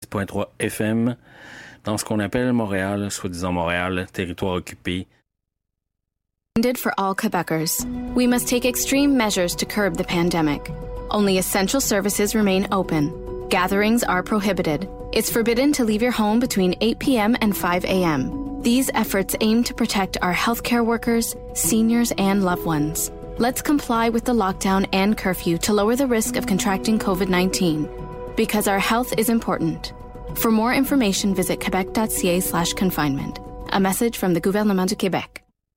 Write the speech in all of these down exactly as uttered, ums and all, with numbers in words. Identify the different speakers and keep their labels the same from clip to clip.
Speaker 1: point trois F M, dans ce qu'on appelle Montréal, soi-disant Montréal, territoire occupé.
Speaker 2: For all Quebecers, we must take extreme measures to curb the pandemic. Only essential services remain open. Gatherings are prohibited. It's forbidden to leave your home between eight p.m. and five a.m. These efforts aim to protect our healthcare workers, seniors, and loved ones. Let's comply with the lockdown and curfew to lower the risk of contracting covid nineteen. Because our health is important. For more information, visit quebec.ca slash confinement. A message from the Gouvernement du Québec.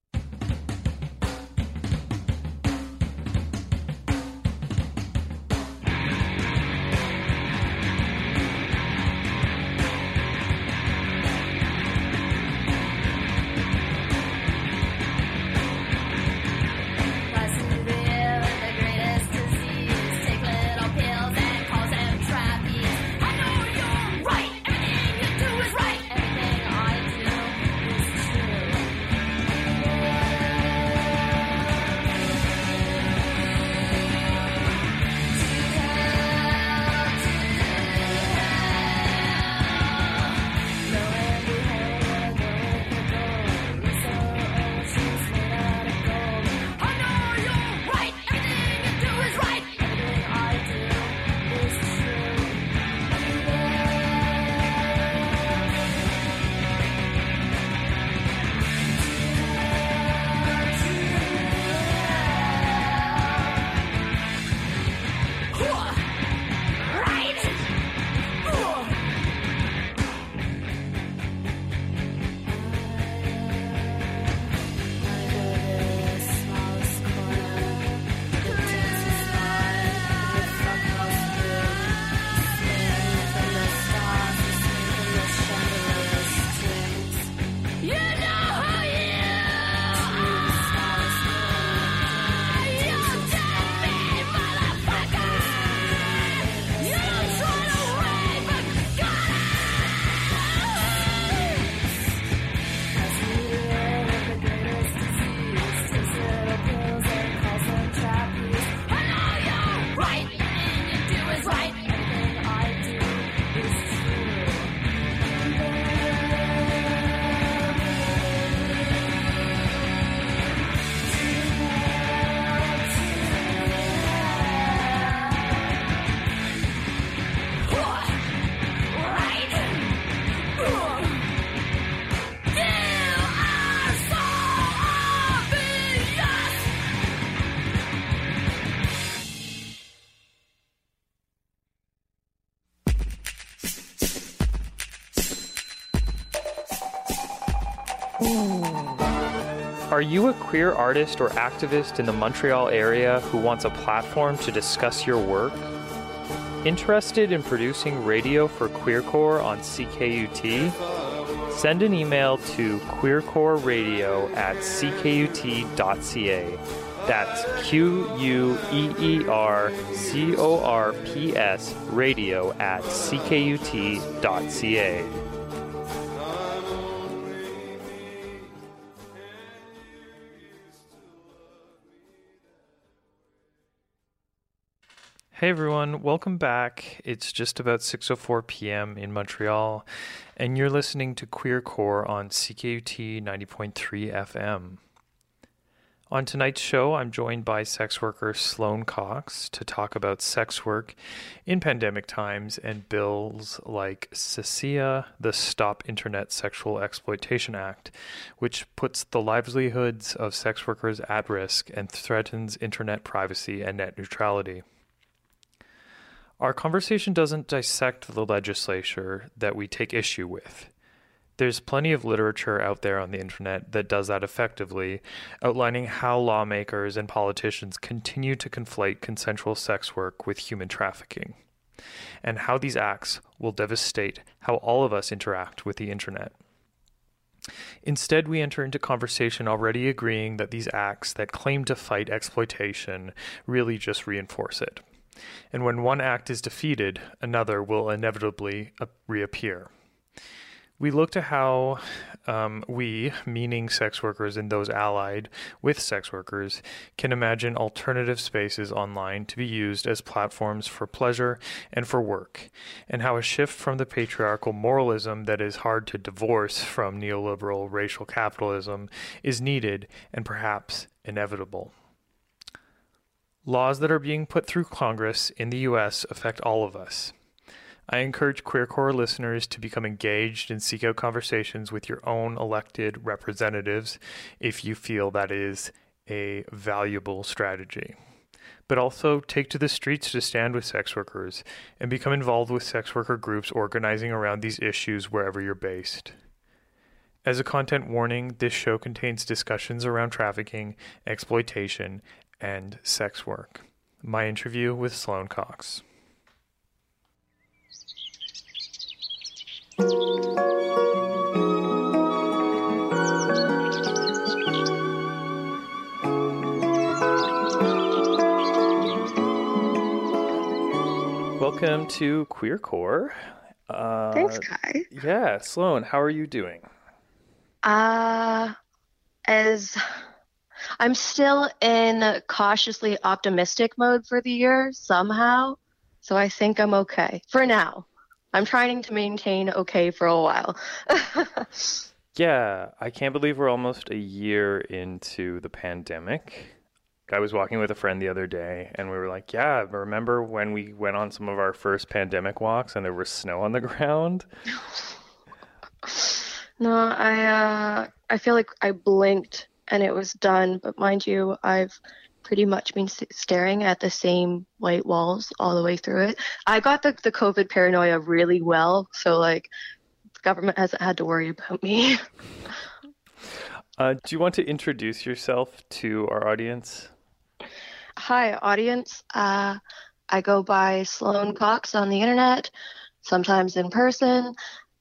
Speaker 3: Are you a queer artist or activist in the Montreal area who wants a platform to discuss your work? Interested in producing radio for Queercore on C K U T? Send an email to queercoreradio at c k u t dot c a. That's Q U E E R C O R P S radio at c k u t dot c a. Hey everyone, welcome back. It's just about six oh four p.m. in Montreal, and you're listening to Queercore on C K U T ninety point three F M. On tonight's show, I'm joined by sex worker Sloane Cox to talk about sex work in pandemic times and bills like S S I A, the Stop Internet Sexual Exploitation Act, which puts the livelihoods of sex workers at risk and threatens internet privacy and net neutrality. Our conversation doesn't dissect the legislature that we take issue with. There's plenty of literature out there on the internet that does that effectively, outlining how lawmakers and politicians continue to conflate consensual sex work with human trafficking, and how these acts will devastate how all of us interact with the internet. Instead, we enter into conversation already agreeing that these acts that claim to fight exploitation really just reinforce it. And when one act is defeated, another will inevitably reappear. We looked at how um, we, meaning sex workers and those allied with sex workers, can imagine alternative spaces online to be used as platforms for pleasure and for work, and how a shift from the patriarchal moralism that is hard to divorce from neoliberal racial capitalism is needed and perhaps inevitable. Laws that are being put through Congress in the U S affect all of us. I encourage QueerCore listeners to become engaged and seek out conversations with your own elected representatives if you feel that is a valuable strategy. But also take to the streets to stand with sex workers and become involved with sex worker groups organizing around these issues wherever you're based. As a content warning, this show contains discussions around trafficking, exploitation, and sex work. My interview with Sloane Cox. Welcome to QueerCore. Uh,
Speaker 4: Thanks, Kai.
Speaker 3: Yeah, Sloane, how are you doing?
Speaker 4: Uh, as I'm still in cautiously optimistic mode for the year somehow, so I think I'm okay for now. I'm trying to maintain okay for a while.
Speaker 3: Yeah, I can't believe we're almost a year into the pandemic. I was walking with a friend the other day and we were like, yeah, remember when we went on some of our first pandemic walks and there was snow on the ground?
Speaker 4: No, I uh, I feel like I blinked and it was done. But mind you, I've pretty much been staring at the same white walls all the way through it. I got the, the COVID paranoia really well. So, like, the government hasn't had to worry about me.
Speaker 3: uh, do you want to introduce yourself to our audience?
Speaker 4: Hi, audience. Uh, I go by Sloane Cox on the internet, sometimes in person.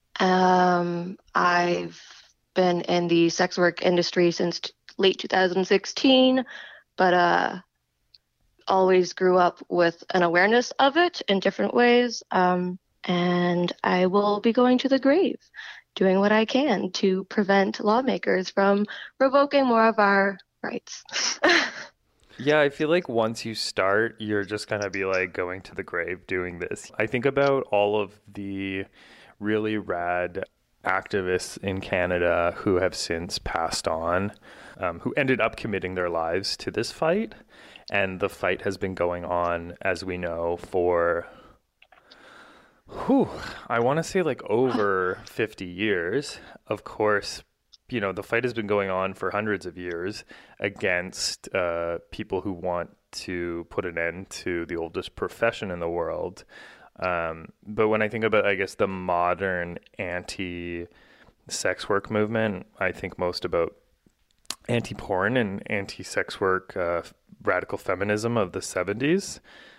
Speaker 4: Um, I've been in the sex work industry since t- late two thousand sixteen, but uh, always grew up with an awareness of it in different ways. Um, and I will be going to the grave, doing what I can to prevent lawmakers from revoking more of our rights.
Speaker 3: Yeah, I feel like once you start, you're just going to be like going to the grave doing this. I think about all of the really rad activists in Canada who have since passed on, um, who ended up committing their lives to this fight. And the fight has been going on, as we know, for, whew, I want to say like over fifty years. Of course, you know, the fight has been going on for hundreds of years against uh, people who want to put an end to the oldest profession in the world. Um, but when I think about, I guess, the modern anti-sex work movement, I think most about anti-porn and anti-sex work, uh, radical feminism of the seventies,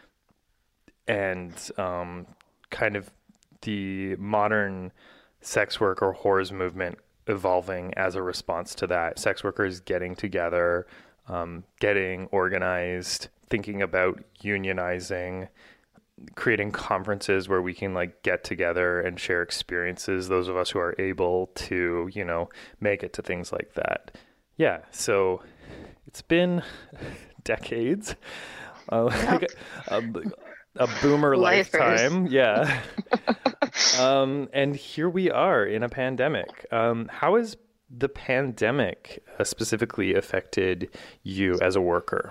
Speaker 3: and um, kind of the modern sex work or whores movement evolving as a response to that. Sex workers getting together, um, getting organized, thinking about unionizing, creating conferences where we can like get together and share experiences, those of us who are able to, you know, make it to things like that. Yeah, so it's been decades, uh, like a, a, a boomer
Speaker 4: Lifers.
Speaker 3: lifetime. Yeah. um, and here we are in a pandemic. Um, how has the pandemic uh, specifically affected you as a worker?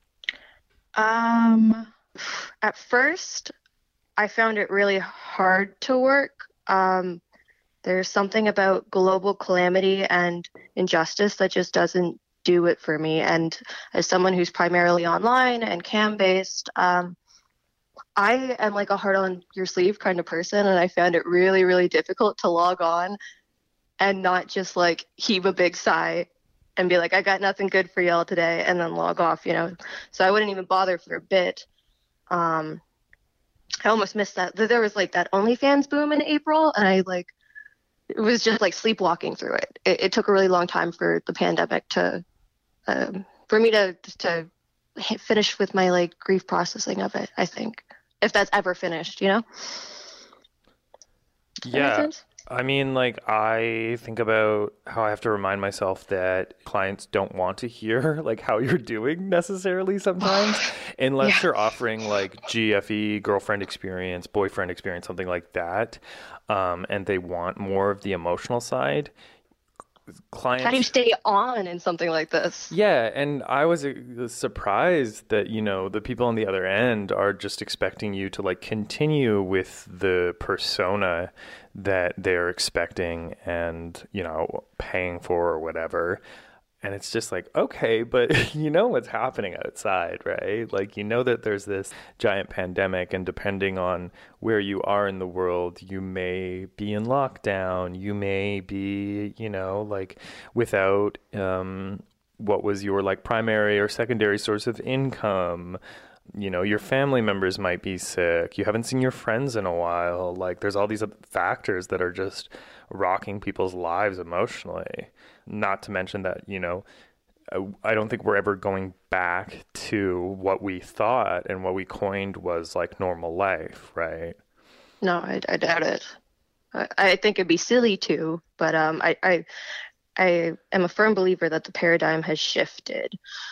Speaker 4: Um, at first, I found it really hard to work. Um, there's something about global calamity and injustice that just doesn't do it for me. And as someone who's primarily online and cam-based, um, I am like a heart on your sleeve kind of person, and I found it really, really difficult to log on and not just like heave a big sigh and be like, I got nothing good for y'all today, and then log off, you know. So I wouldn't even bother for a bit. Um, I almost missed that. There was like that OnlyFans boom in April, and I like, it was just like sleepwalking through it. It, it took a really long time for the pandemic to, um, for me to to finish with my like grief processing of it, I think, if that's ever finished, you know. Does that make
Speaker 3: Yeah.
Speaker 4: sense?
Speaker 3: I mean, like, I think about how I have to remind myself that clients don't want to hear, like, how you're doing necessarily sometimes, unless
Speaker 4: Yeah.
Speaker 3: you're offering, like, G F E, girlfriend experience, boyfriend experience, something like that, um, and they want more of the emotional side. Clients.
Speaker 4: How do you stay on in something like this?
Speaker 3: Yeah, and I was uh, surprised that, you know, the people on the other end are just expecting you to like continue with the persona that they're expecting and, you know, paying for or whatever. And it's just like, okay, but you know what's happening outside, right? Like, you know that there's this giant pandemic, and depending on where you are in the world, you may be in lockdown, you may be, you know, like without um, what was your like primary or secondary source of income. You know, your family members might be sick. You haven't seen your friends in a while. Like, there's all these factors that are just rocking people's lives emotionally. Not to mention that, you know, I don't think we're ever going back to what we thought and what we coined was like normal life, right?
Speaker 4: No, I, I doubt it. I, I think it'd be silly to, but um, I, I, I am a firm believer that the paradigm has shifted.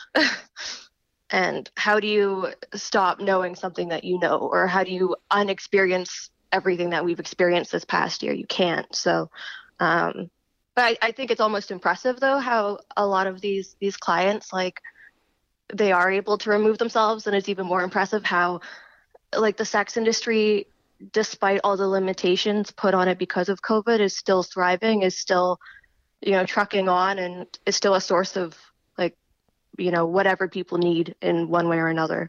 Speaker 4: And how do you stop knowing something that you know, or how do you unexperience everything that we've experienced this past year? You can't. So, um, but I, I think it's almost impressive though how a lot of these these clients, like, they are able to remove themselves, and it's even more impressive how, like, the sex industry, despite all the limitations put on it because of COVID, is still thriving, is still, you know, trucking on, and is still a source of, like, you know, whatever people need in one way or another.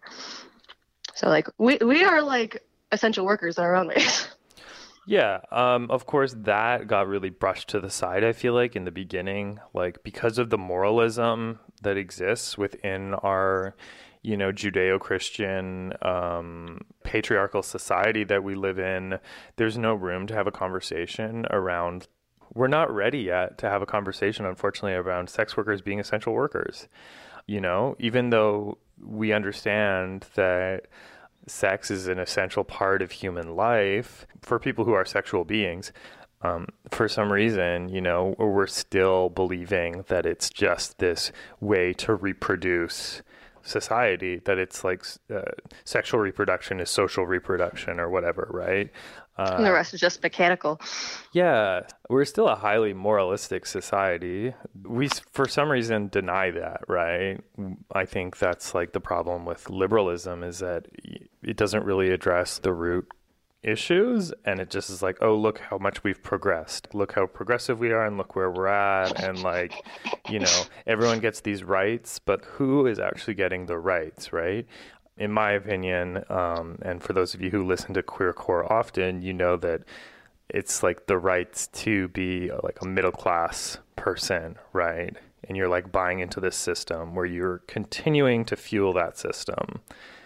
Speaker 4: So, like, we we are like essential workers in our own ways.
Speaker 3: Yeah, um, of course, that got really brushed to the side, I feel like, in the beginning, like, because of the moralism that exists within our, you know, Judeo-Christian um, patriarchal society that we live in. There's no room to have a conversation around, we're not ready yet to have a conversation, unfortunately, around sex workers being essential workers. You know, even though we understand that sex is an essential part of human life for people who are sexual beings, um, for some reason, you know, we're still believing that it's just this way to reproduce society, that it's like uh, sexual reproduction is social reproduction or whatever, right? Uh,
Speaker 4: And the rest is just mechanical.
Speaker 3: Yeah, we're still a highly moralistic society. We, for some reason, deny that, right? I think that's like the problem with liberalism, is that it doesn't really address the root issues, and it just is like, oh, look how much we've progressed. Look how progressive we are, and look where we're at, and like, you know, everyone gets these rights, but who is actually getting the rights, right? In my opinion, um, and for those of you who listen to Queer Core often, you know that it's like the rights to be like a middle class person, right? And you're like buying into this system where you're continuing to fuel that system.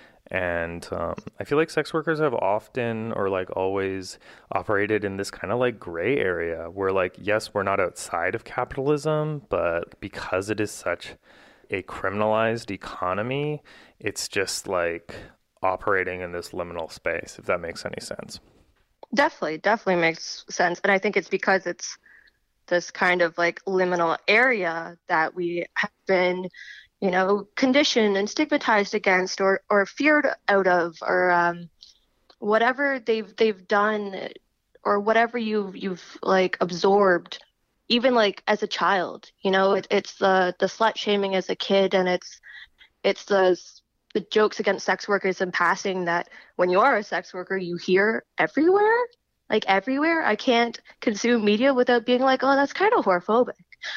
Speaker 3: And um, I feel like sex workers have often or like always operated in this kind of like gray area where, like, yes, we're not outside of capitalism, but because it is such a criminalized economy, it's just like operating in this liminal space, if that makes any sense.
Speaker 4: Definitely, definitely makes sense. And I think it's because it's this kind of like liminal area that we have been, you know, conditioned and stigmatized against, or, or feared out of, or um, whatever they've they've done, or whatever you've you've like absorbed, even like as a child. You know, it, it's the the slut shaming as a kid, and it's it's the the jokes against sex workers in passing that when you are a sex worker you hear everywhere, like everywhere. I can't consume media without being like, oh, that's kind of whorephobic.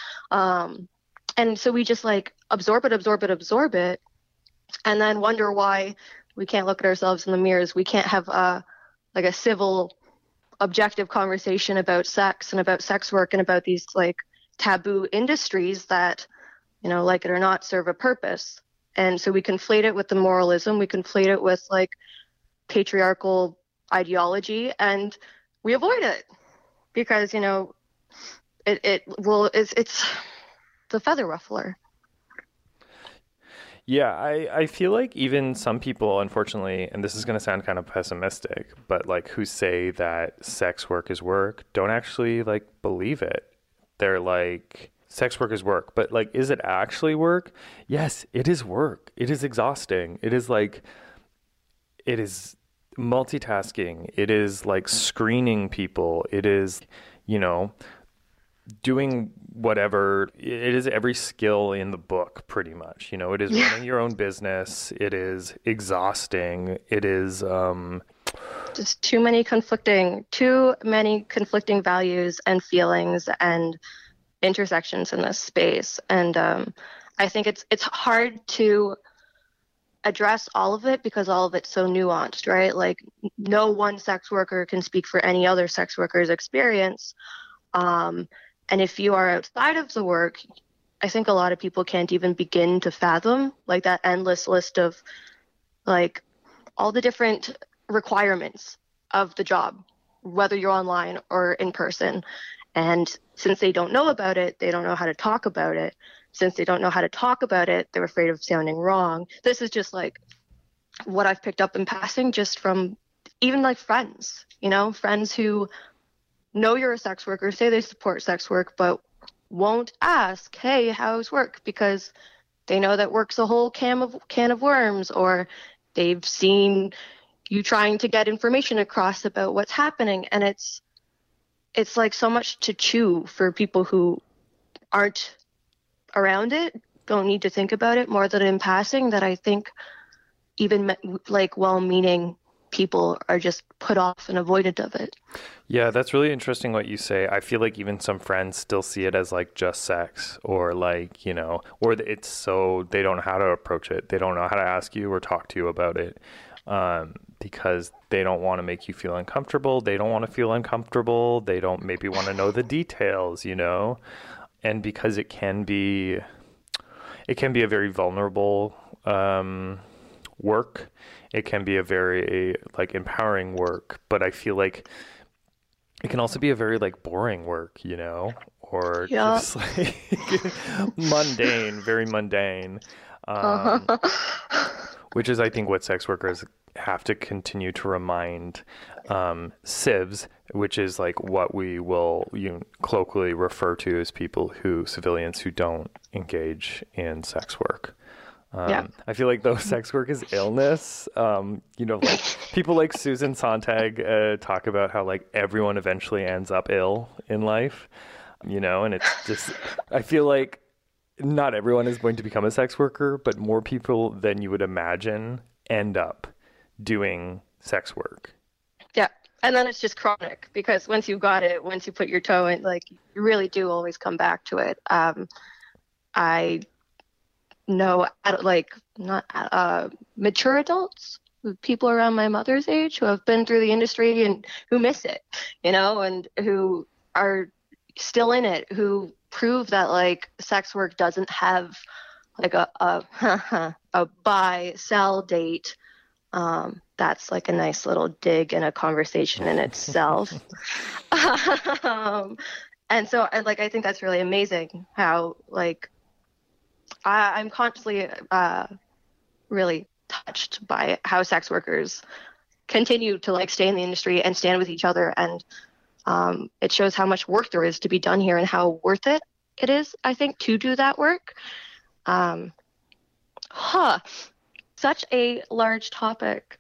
Speaker 4: Um, and so we just like absorb it, absorb it, absorb it, and then wonder why we can't look at ourselves in the mirrors. We can't have a, like a civil, objective conversation about sex and about sex work and about these like taboo industries that, you know, like it or not, serve a purpose. And so we conflate it with the moralism, we conflate it with like patriarchal ideology, and we avoid it because, you know, it, it will, it's, it's the feather ruffler.
Speaker 3: Yeah, I, I feel like even some people, unfortunately, and this is going to sound kind of pessimistic, but like who say that sex work is work, don't actually like believe it. They're like, sex work is work, but like, is it actually work? Yes, it is work. It is exhausting. It is like, it is multitasking. It is like screening people. It is, you know, doing whatever. It is every skill in the book, pretty much. You know, it is
Speaker 4: Yeah.
Speaker 3: running your own business. It is exhausting. It is, um,
Speaker 4: Just too many conflicting, too many conflicting values and feelings and intersections in this space. And um, I think it's it's hard to address all of it because all of it's so nuanced, right? Like no one sex worker can speak for any other sex worker's experience. Um, and if you are outside of the work, I think a lot of people can't even begin to fathom like that endless list of like all the different requirements of the job, whether you're online or in person. And since they don't know about it, they don't know how to talk about it. Since they don't know how to talk about it, they're afraid of sounding wrong. This is just like what I've picked up in passing just from even like friends, you know, friends who know you're a sex worker, say they support sex work, but won't ask, hey, how's work? Because they know that work's a whole can of can of worms, or they've seen you trying to get information across about what's happening. And it's it's like so much to chew for people who aren't around it, don't need to think about it more than in passing, that I think even like well-meaning people are just put off and avoided of it.
Speaker 3: Yeah, that's really interesting what you say. I feel like even some friends still see it as like just sex, or like, you know, or it's so they don't know how to approach it. They don't know how to ask you or talk to you about it. Um, because they don't want to make you feel uncomfortable. They don't want to feel uncomfortable. They don't maybe want to know the details, you know? And because it can be, it can be a very vulnerable um, work. It can be a very like empowering work, but I feel like it can also be a very like boring work, you know? Or
Speaker 4: Yeah.
Speaker 3: just like mundane, very mundane. Um, which is, I think, what sex workers have to continue to remind um, civs, which is like what we will you know, colloquially refer to as people who, civilians who don't engage in sex work. Um,
Speaker 4: Yeah.
Speaker 3: I feel like though sex work is illness, um, you know, like people like Susan Sontag uh, talk about how like everyone eventually ends up ill in life, you know, and it's just, I feel like not everyone is going to become a sex worker, but more people than you would imagine end up doing sex work.
Speaker 4: Yeah. And then it's just chronic because once you've got it, once you put your toe in, like you really do always come back to it. Um, I know like not uh, mature adults, people around my mother's age who have been through the industry and who miss it, you know, and who are still in it, who prove that like sex work doesn't have like a a, a buy sell date. Um, that's like a nice little dig and a conversation in itself. um, and so I like I think that's really amazing how like I, I'm constantly uh, really touched by how sex workers continue to like stay in the industry and stand with each other, and um, it shows how much work there is to be done here and how worth it it is, I think, to do that work. Um, huh. Such a large topic.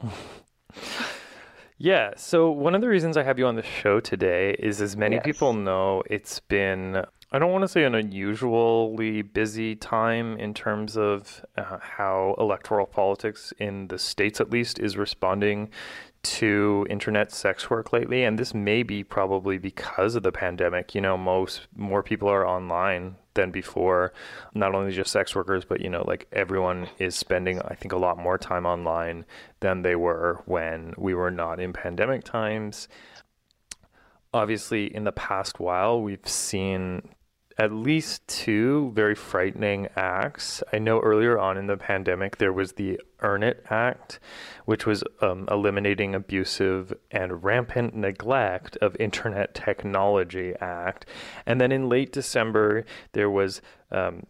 Speaker 3: Yeah. So one of the reasons I have you on the show today is, as many
Speaker 4: Yes.
Speaker 3: people know, it's been, I don't want to say an unusually busy time in terms of uh, how electoral politics in the States, at least, is responding to internet sex work lately. And this may be probably because of the pandemic. You know, most more people are online than before, not only just sex workers, but, you know, like everyone is spending, I think, a lot more time online than they were when we were not in pandemic times. Obviously, in the past while, we've seen at least two very frightening acts. I know earlier on in the pandemic, there was the Earn It Act, which was um, eliminating abusive and rampant neglect of Internet Technology Act. And then in late December, there was um,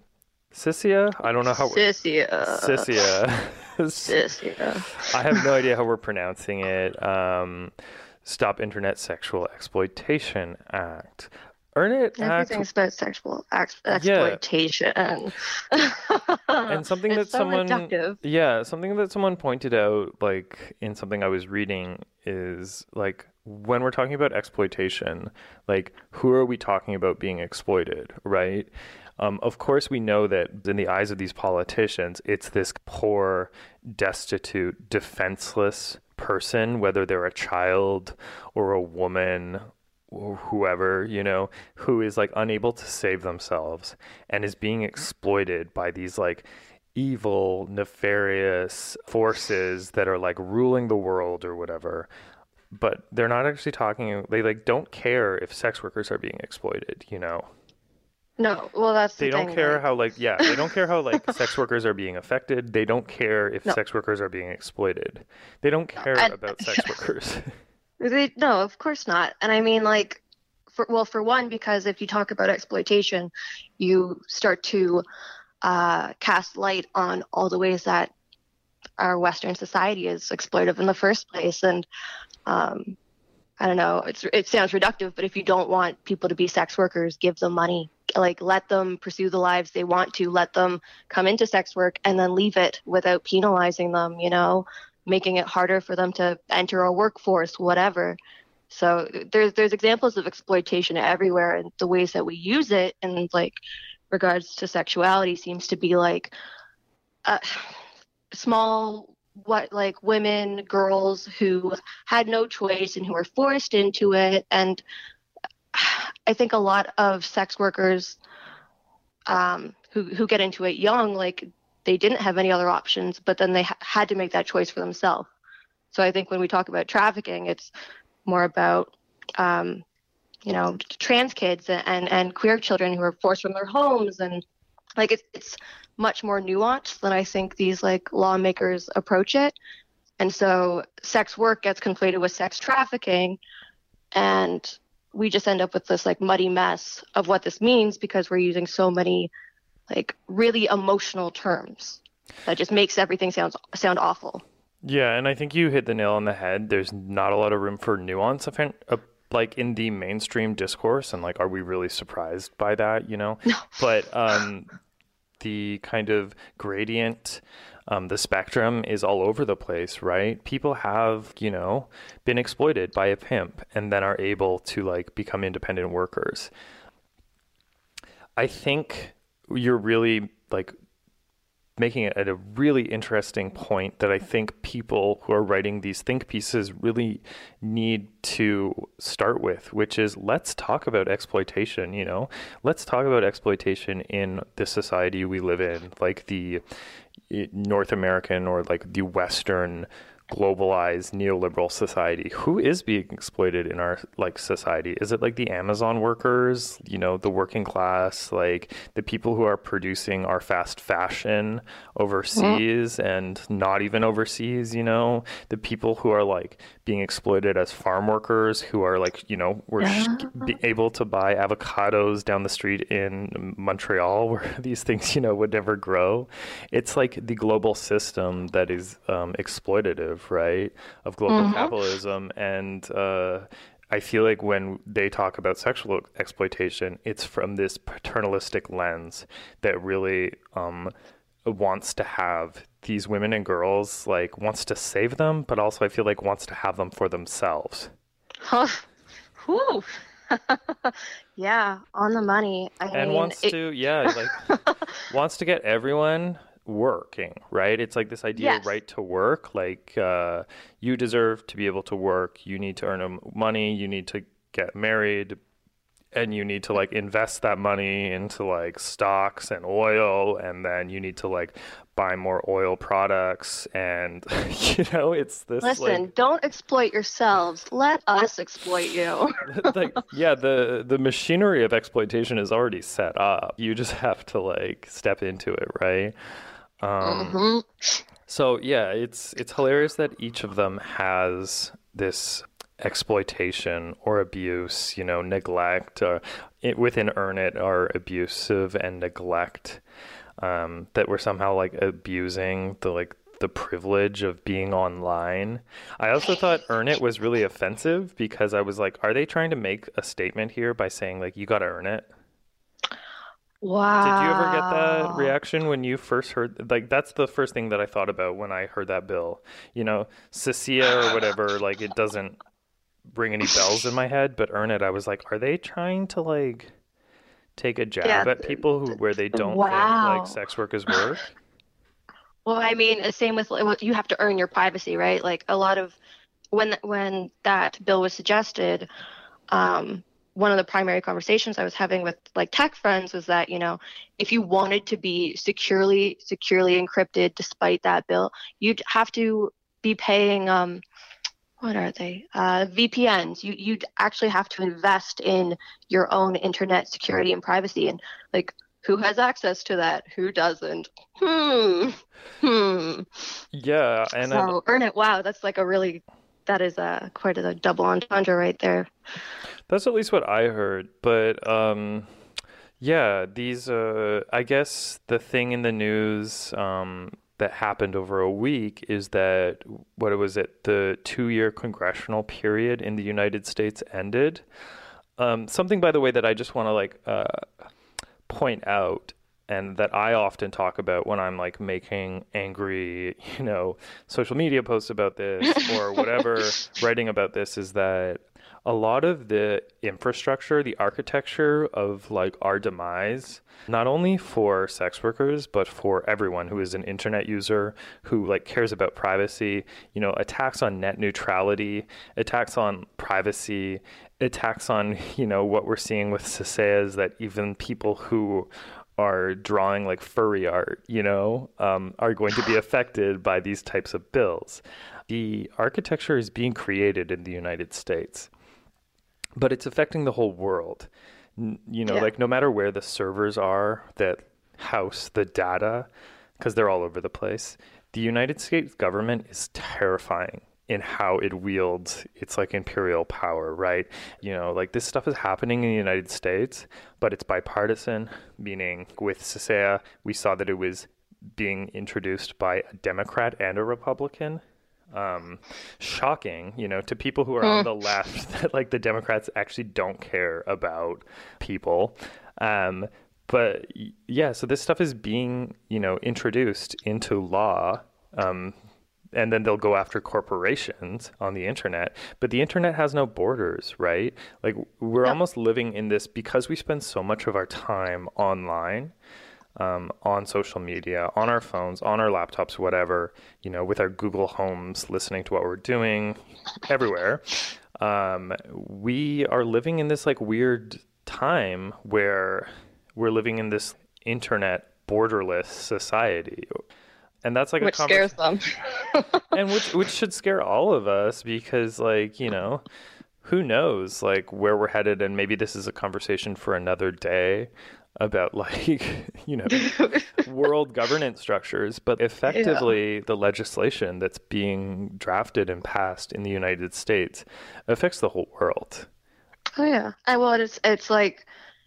Speaker 3: Sissia? I don't know how we're...
Speaker 4: Sissia.
Speaker 3: Sissia.
Speaker 4: Sissia.
Speaker 3: I have no idea how we're pronouncing it. Um, Stop Internet Sexual Exploitation Act. Earn It Act.
Speaker 4: Everything's about sexual ex- exploitation.
Speaker 3: Yeah. And something that
Speaker 4: it's so
Speaker 3: someone,
Speaker 4: reductive.
Speaker 3: yeah, something that someone pointed out, like in something I was reading, is like when we're talking about exploitation, like who are we talking about being exploited, right? Um, of course, we know that in the eyes of these politicians, it's this poor, destitute, defenseless person, whether they're a child or a woman or whoever, you know, who is like unable to save themselves and is being exploited by these like evil, nefarious forces that are like ruling the world or whatever. But they're not actually talking, they like don't care if sex workers are being exploited, you know?
Speaker 4: No, well, that's the
Speaker 3: They don't
Speaker 4: thing,
Speaker 3: care
Speaker 4: like-
Speaker 3: how like, yeah, they don't care how like sex workers are being affected. They don't care if
Speaker 4: No.
Speaker 3: sex workers are being exploited. They don't care
Speaker 4: and-
Speaker 3: about sex workers.
Speaker 4: They, no, of course not. And I mean, like, for, well, for one, because if you talk about exploitation, you start to uh, cast light on all the ways that our Western society is exploitive in the first place. And um, I don't know, it's, it sounds reductive, but if you don't want people to be sex workers, give them money. Like, let them pursue the lives they want to. Let them come into sex work and then leave it without penalizing them, you know? Making it harder for them to enter a workforce, whatever. So there's there's examples of exploitation everywhere, and the ways that we use it in like regards to sexuality seems to be like uh, small what like women, girls who had no choice and who were forced into it. And I think a lot of sex workers um, who who get into it young, like they didn't have any other options, but then they ha- had to make that choice for themselves. So I think when we talk about trafficking, it's more about, um, you know, trans kids and, and queer children who are forced from their homes. And like, it's, it's much more nuanced than I think these like lawmakers approach it. And so sex work gets conflated with sex trafficking. And we just end up with this like muddy mess of what this means because we're using so many like really emotional terms that just makes everything sound sound awful.
Speaker 3: Yeah, and I think you hit the nail on the head. There's not a lot of room for nuance, uh, like in the mainstream discourse, and like, are we really surprised by that? You know,
Speaker 4: No.
Speaker 3: But um, the kind of gradient, um, the spectrum is all over the place, right? People have, you know, been exploited by a pimp and then are able to like become independent workers. I think you're really like making it at a really interesting point that I think people who are writing these think pieces really need to start with, which is let's talk about exploitation, you know, let's talk about exploitation in the society we live in, like the North American or like the Western globalized neoliberal society. Who is being exploited in our like society? Is it like the Amazon workers, you know, the working class, like the people who are producing our fast fashion overseas mm. and not even overseas, you know, the people who are like being exploited as farm workers who are like, you know, we're yeah. sh- able to buy avocados down the street in Montreal where these things, you know, would never grow. It's like the global system that is um, exploitative, right, of global mm-hmm. capitalism. And uh, I feel like when they talk about sexual exploitation, it's from this paternalistic lens that really um, wants to have these women and girls, like wants to save them, but also I feel like wants to have them for themselves.
Speaker 4: Huh. Whew. Yeah, on the money. I
Speaker 3: and
Speaker 4: mean,
Speaker 3: wants
Speaker 4: it...
Speaker 3: to, yeah, like wants to get everyone working, right? It's like this idea
Speaker 4: yes.
Speaker 3: of right to work, like uh, you deserve to be able to work, you need to earn money, you need to get married, and you need to like invest that money into like stocks and oil, and then you need to like buy more oil products, and you know, it's this
Speaker 4: listen
Speaker 3: like,
Speaker 4: don't exploit yourselves, let us exploit you.
Speaker 3: like yeah the the machinery of exploitation is already set up, you just have to like step into it, right? um mm-hmm. So yeah, it's it's hilarious that each of them has this exploitation or abuse, you know, neglect, or it, within Earn It are abusive and neglect. um, that were somehow like abusing the like the privilege of being online. I also thought Earn It was really offensive because I was like, are they trying to make a statement here by saying like you got to earn it?
Speaker 4: Wow.
Speaker 3: Did you ever get that reaction when you first heard, like, that's the first thing that I thought about when I heard that bill. You know, Sasia or whatever, like, it doesn't ring any bells in my head, but Earn It, I was like, are they trying to, like, take a jab
Speaker 4: Yeah.
Speaker 3: at people who where they don't
Speaker 4: Wow.
Speaker 3: think, like, sex work is work?
Speaker 4: Well, I mean, the same with well, you have to earn your privacy, right? Like a lot of when when that bill was suggested, um, one of the primary conversations I was having with like tech friends was that, you know, if you wanted to be securely securely encrypted despite that bill, you'd have to be paying um what are they? Uh, V P Ns. You you'd actually have to invest in your own internet security and privacy, and like who has access to that? Who doesn't? Hmm. Hmm.
Speaker 3: Yeah, and I,
Speaker 4: So Earn It. Wow, that's like a really that is a quite a double entendre right there.
Speaker 3: that's at least what I heard. But um, yeah, these, uh, I guess the thing in the news um, that happened over a week is that, what was it, the two-year congressional period in the United States ended. Um, something, by the way, that I just want to like uh, point out and that I often talk about when I'm like making angry, you know, social media posts about this or whatever, writing about this, is that a lot of the infrastructure, the architecture of like our demise, not only for sex workers, but for everyone who is an internet user, who like cares about privacy, you know, attacks on net neutrality, attacks on privacy, attacks on, you know, what we're seeing with Sasia is that even people who are drawing like furry art, you know, um, are going to be affected by these types of bills. The architecture is being created in the United States, but it's affecting the whole world. N- You know,
Speaker 4: Yeah.
Speaker 3: like no matter where the servers are that house the data, because they're all over the place, the United States government is terrifying in how it wields its like imperial power, right? You know, like this stuff is happening in the United States, but it's bipartisan, meaning with Sasia, we saw that it was being introduced by a Democrat and a Republican. Um, shocking, you know, to people who are on the left, that like the Democrats actually don't care about people. Um, but y- yeah, so this stuff is being, you know, introduced into law. Um, and then they'll go after corporations on the internet. But the internet has no borders, right? Like we're
Speaker 4: No.
Speaker 3: almost living in this because we spend so much of our time online, um, on social media, on our phones, on our laptops, whatever, you know, with our Google Homes, listening to what we're doing everywhere. Um, we are living in this like weird time where we're living in this internet borderless society. And that's like
Speaker 4: Which
Speaker 3: a conversation.
Speaker 4: scares them.
Speaker 3: And which which should scare all of us because, like, you know, who knows, like, where we're headed. And maybe this is a conversation for another day about, like, you know, world governance structures. But effectively, the legislation that's being drafted and passed in the United States affects the whole world.
Speaker 4: Oh yeah. And well, it's it's like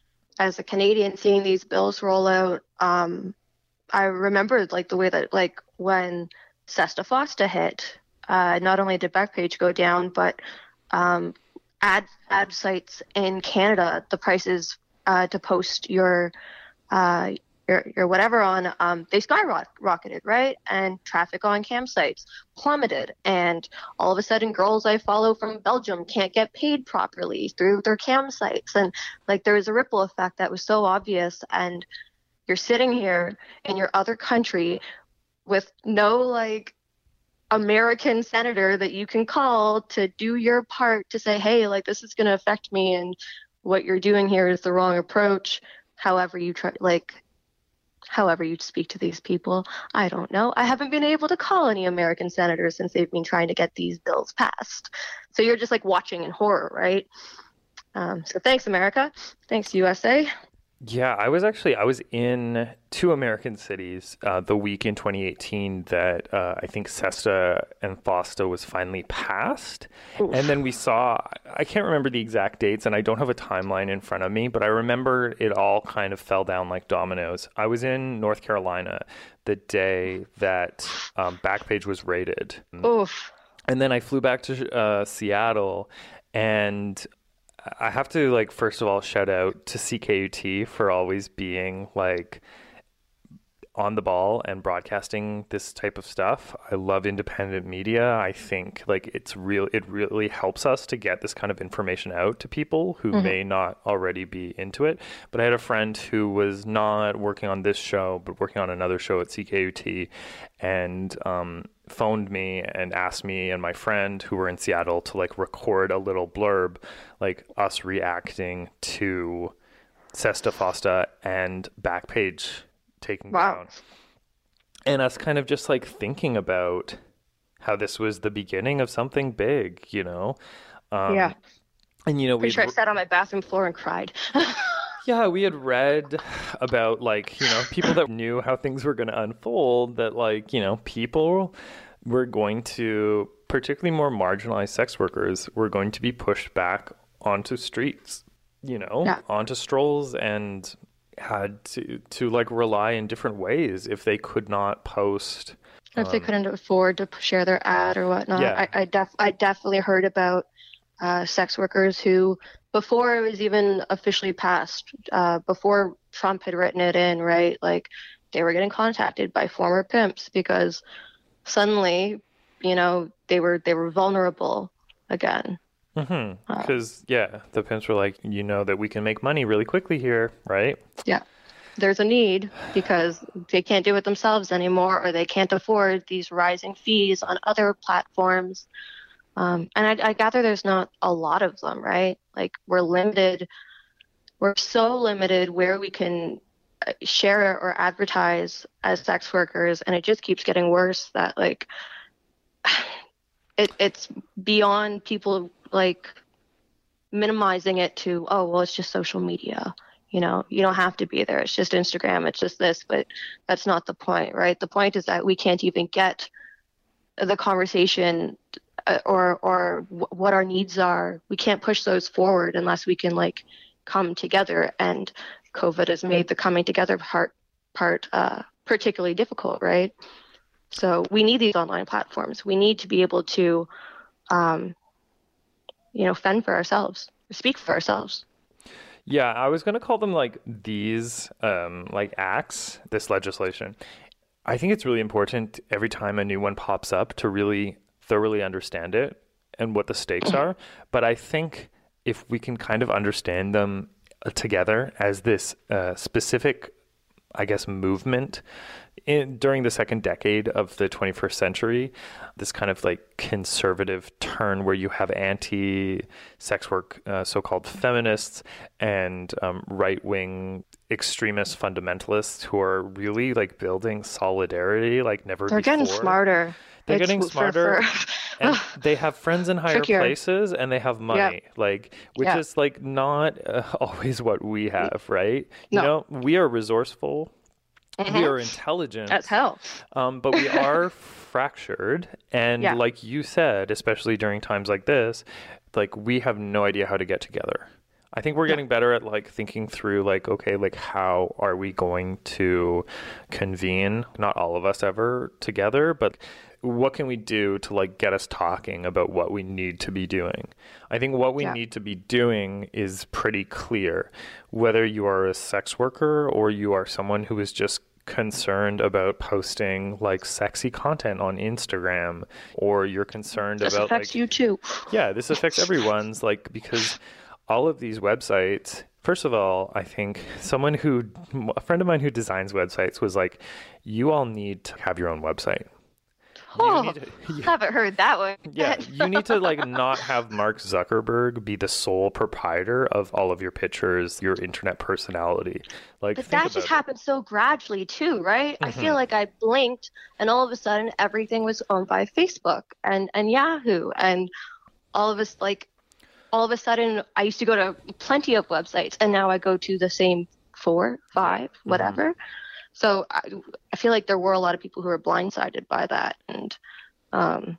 Speaker 4: as a Canadian seeing these bills roll out, um, I remembered like the way that like when Sesta Fosta hit, uh, not only did Backpage go down, but um, ad ad sites in Canada, the prices uh, to post your uh, your your whatever on um, they skyrocketed, right? And traffic on campsites plummeted, and all of a sudden, girls I follow from Belgium can't get paid properly through their campsites, and like there was a ripple effect that was so obvious. And you're sitting here in your other country with no like American senator that you can call to do your part to say, hey, like this is going to affect me and what you're doing here is the wrong approach. However you try, like, however you speak to these people, I don't know. I haven't been able to call any American senators since they've been trying to get these bills passed. So you're just like watching in horror, right? Um, so thanks, America. Thanks, U S A.
Speaker 3: Yeah, I was actually I was in two American cities uh, the week in twenty eighteen that uh, I think SESTA and FOSTA was finally passed. Oof. And then we saw, I can't remember the exact dates and I don't have a timeline in front of me, but I remember it all kind of fell down like dominoes. I was in North Carolina the day that um, Backpage was raided.
Speaker 4: Oof.
Speaker 3: And then I flew back to uh, Seattle, and I have to, like, first of all, shout out to C K U T for always being, like, on the ball and broadcasting this type of stuff. I love independent media. I think, like, it's real. It really helps us to get this kind of information out to people who mm-hmm. may not already be into it. But I had a friend who was not working on this show, but working on another show at C K U T, and um, phoned me and asked me and my friend who were in Seattle to, like, record a little blurb, like, us reacting to SESTA, FOSTA, and Backpage taking
Speaker 4: wow.
Speaker 3: down, and us kind of just like thinking about how this was the beginning of something big, you know. Um,
Speaker 4: yeah,
Speaker 3: and you know, we
Speaker 4: sure I sat on my bathroom floor and cried.
Speaker 3: Yeah, we had read about, like, you know, people that knew how things were going to unfold, that, like, you know, people were going to, particularly more marginalized sex workers, were going to be pushed back onto streets, you know,
Speaker 4: yeah.
Speaker 3: onto strolls, and had to to like rely in different ways if they could not post,
Speaker 4: or if um, they couldn't afford to share their ad or whatnot.
Speaker 3: Yeah.
Speaker 4: I I, def- I definitely heard about uh, sex workers who, before it was even officially passed, uh, before Trump had written it in, right? Like, they were getting contacted by former pimps because suddenly, you know, they were they were vulnerable again.
Speaker 3: Mm-hmm. Because, uh, yeah, the pimps were like, you know that we can make money really quickly here, right?
Speaker 4: Yeah. There's a need because they can't do it themselves anymore, or they can't afford these rising fees on other platforms. Um, and I, I gather there's not a lot of them, right? Like, we're limited. We're so limited where we can share or advertise as sex workers, and it just keeps getting worse that, like, it, it's beyond people like minimizing it to, oh, well, it's just social media. You know, you don't have to be there. It's just Instagram. It's just this, but that's not the point, right? The point is that we can't even get the conversation uh, or or w- what our needs are. We can't push those forward unless we can, like, come together. And COVID has made the coming together part part uh, particularly difficult, right? So we need these online platforms. We need to be able to, um, you know, fend for ourselves, speak for ourselves.
Speaker 3: Yeah, I was going to call them, like, these, um, like, acts, this legislation. I think it's really important every time a new one pops up to really thoroughly understand it and what the stakes are. But I think if we can kind of understand them together as this uh, specific, I guess, movement in, during the second decade of the twenty-first century, this kind of, like, conservative turn where you have anti-sex work, uh, so-called feminists, and um, right-wing extremist fundamentalists who are really, like, building solidarity like never
Speaker 4: They're
Speaker 3: before.
Speaker 4: They're getting smarter.
Speaker 3: They're
Speaker 4: it's
Speaker 3: getting smarter.
Speaker 4: For, for...
Speaker 3: And they have friends in higher
Speaker 4: Trickier.
Speaker 3: places, and they have money,
Speaker 4: yep.
Speaker 3: like, which
Speaker 4: yep.
Speaker 3: is, like, not uh, always what we have, right?
Speaker 4: No.
Speaker 3: You know, we are resourceful.
Speaker 4: Mm-hmm.
Speaker 3: We are intelligent.
Speaker 4: As hell.
Speaker 3: Um, but we are fractured. And
Speaker 4: yeah.
Speaker 3: like you said, especially during times like this, like, we have no idea how to get together. I think we're getting yeah. better at, like, thinking through, like, okay, like, how are we going to convene, not all of us ever together, but what can we do to, like, get us talking about what we need to be doing? I think what we yeah. need to be doing is pretty clear. Whether you are a sex worker or you are someone who is just concerned about posting, like, sexy content on Instagram, or you're concerned
Speaker 4: this
Speaker 3: about,
Speaker 4: affects
Speaker 3: like,
Speaker 4: you too.
Speaker 3: Yeah, this affects everyone's, like, because all of these websites, first of all, I think someone who, a friend of mine who designs websites was like, you all need to have your own website.
Speaker 4: Oh, to, yeah. haven't heard that one.
Speaker 3: Yeah, you need to, like, not have Mark Zuckerberg be the sole proprietor of all of your pictures, your internet personality. Like,
Speaker 4: but that just
Speaker 3: it.
Speaker 4: happened so gradually too, right? Mm-hmm. I feel like I blinked, and all of a sudden, everything was owned by Facebook and and Yahoo, and all of us, like, all of a sudden, I used to go to plenty of websites, and now I go to the same four, five, whatever. Mm-hmm. So I, I feel like there were a lot of people who were blindsided by that. And um,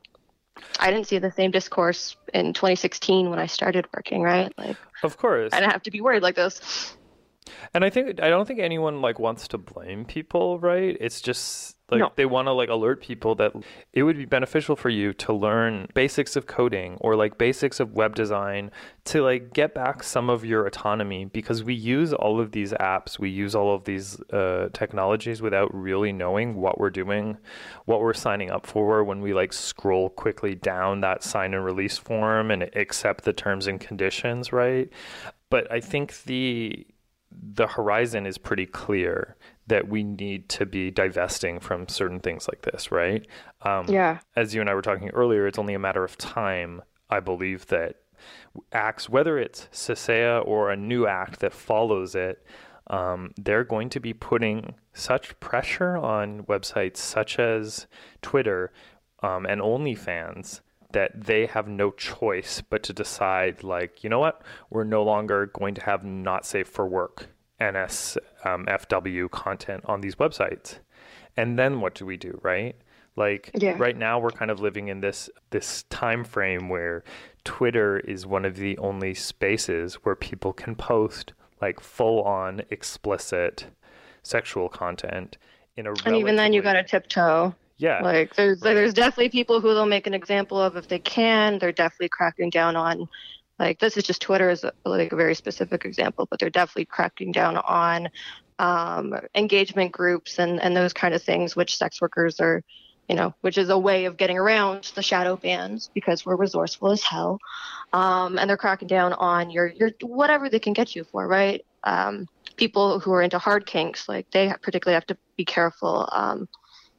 Speaker 4: I didn't see the same discourse in twenty sixteen when I started working, right? Like,
Speaker 3: of course.
Speaker 4: I didn't have to be worried like this.
Speaker 3: And I think I don't think anyone like wants to blame people, right? It's just like
Speaker 4: no.
Speaker 3: they want to like alert people that it would be beneficial for you to learn basics of coding or like basics of web design to like get back some of your autonomy, because we use all of these apps, we use all of these uh, technologies without really knowing what we're doing, what we're signing up for when we like scroll quickly down that sign and release form and accept the terms and conditions, right? But I think the the horizon is pretty clear that we need to be divesting from certain things like this, right? Um,
Speaker 4: yeah.
Speaker 3: As you and I were talking earlier, it's only a matter of time, I believe, that acts, whether it's CISEA or a new act that follows it, um, they're going to be putting such pressure on websites such as Twitter um, and OnlyFans that they have no choice but to decide, like, you know what, we're no longer going to have not safe for work N S F W content on these websites. And then what do we do, right? Like
Speaker 4: yeah.
Speaker 3: right now we're kind of living in this this time frame where Twitter is one of the only spaces where people can post like full on explicit sexual content in a
Speaker 4: and even then you got to tiptoe.
Speaker 3: Yeah.
Speaker 4: Like there's right. there's definitely people who they'll make an example of if they can. They're definitely cracking down on, like, this is just Twitter as a, like a very specific example, but they're definitely cracking down on um, engagement groups and, and those kind of things, which sex workers are, you know, which is a way of getting around the shadow bans because we're resourceful as hell. Um, and they're cracking down on your, your whatever they can get you for, right? Um, people who are into hard kinks, like they particularly have to be careful. Um,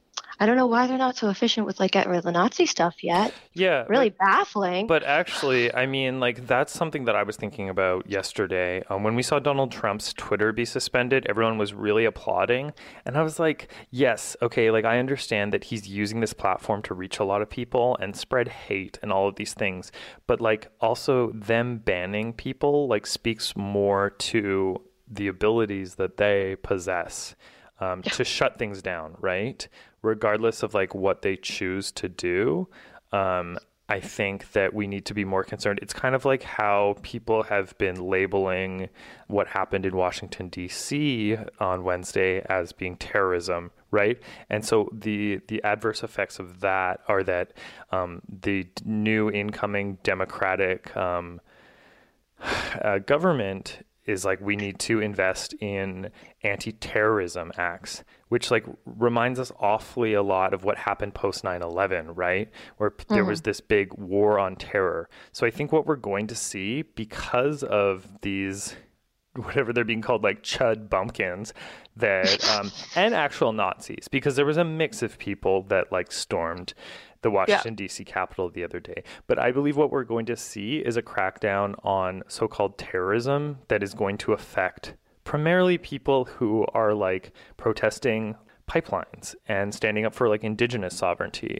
Speaker 4: I don't know why they're not so efficient with like getting rid of the Nazi stuff yet.
Speaker 3: Yeah.
Speaker 4: Really
Speaker 3: but,
Speaker 4: baffling.
Speaker 3: But actually, I mean, like that's something that I was thinking about yesterday. Um, when we saw Donald Trump's Twitter be suspended, everyone was really applauding. And I was like, yes, okay, like I understand that he's using this platform to reach a lot of people and spread hate and all of these things. But like also them banning people like speaks more to the abilities that they possess um, to shut things down, right? Regardless of like what they choose to do, um, I think that we need to be more concerned. It's kind of like how people have been labeling what happened in Washington, D C on Wednesday as being terrorism, right? And so the the adverse effects of that are that um, the new incoming Democratic um, uh, government is like, we need to invest in anti-terrorism acts, which like reminds us awfully a lot of what happened post nine eleven, right? Where mm-hmm. there was this big war on terror. So I think what we're going to see because of these, whatever they're being called, like chud bumpkins, that um, and actual Nazis, because there was a mix of people that like stormed the Washington, yeah. D C Capitol the other day. But I believe what we're going to see is a crackdown on so-called terrorism that is going to affect primarily people who are like protesting pipelines and standing up for like indigenous sovereignty.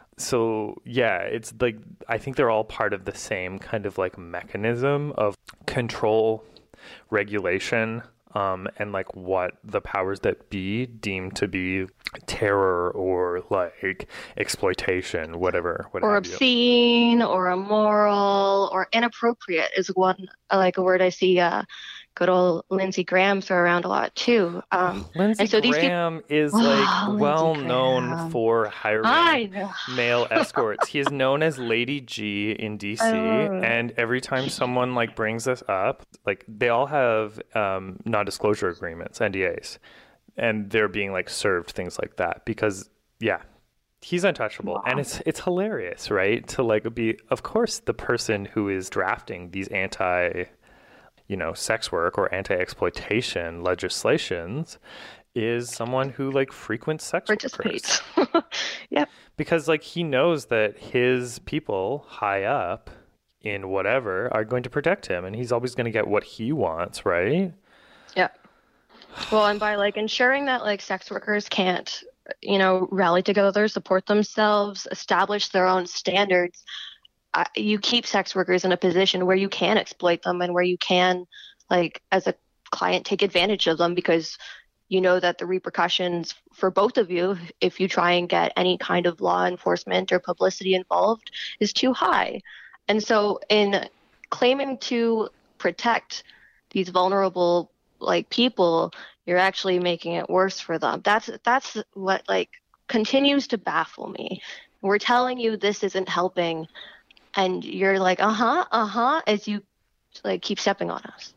Speaker 3: So yeah, it's like, I think they're all part of the same kind of like mechanism of control, regulation, Um, and like what the powers that be deem to be terror or like exploitation, whatever, whatever.
Speaker 4: Or obscene or immoral or inappropriate is one, like a word I see uh, good old Lindsey Graham throw around a lot too. Um,
Speaker 3: Lindsey
Speaker 4: and so
Speaker 3: Graham
Speaker 4: these people,
Speaker 3: is like
Speaker 4: oh,
Speaker 3: well known for hiring male escorts. He is known as Lady G in D C, oh. and every time someone like brings this up, like they all have um, non-disclosure agreements, N D As, and they're being like served things like that because yeah. He's untouchable. Wow. And it's it's hilarious, right? To like be, of course, the person who is drafting these anti, you know, sex work or anti-exploitation legislations is someone who like frequents sex
Speaker 4: participates.
Speaker 3: workers.
Speaker 4: Yep.
Speaker 3: Because like he knows that his people high up in whatever are going to protect him, and he's always going to get what he wants, right?
Speaker 4: Yeah. Well, and by like ensuring that like sex workers can't, you know, rally together, support themselves, establish their own standards, uh, you keep sex workers in a position where you can exploit them and where you can, like, as a client take advantage of them because you know that the repercussions for both of you, if you try and get any kind of law enforcement or publicity involved, is too high. And so in claiming to protect these vulnerable like people, you're actually making it worse for them. That's that's what like continues to baffle me. We're telling you this isn't helping, and you're like, uh-huh, uh-huh, as you like keep stepping on us.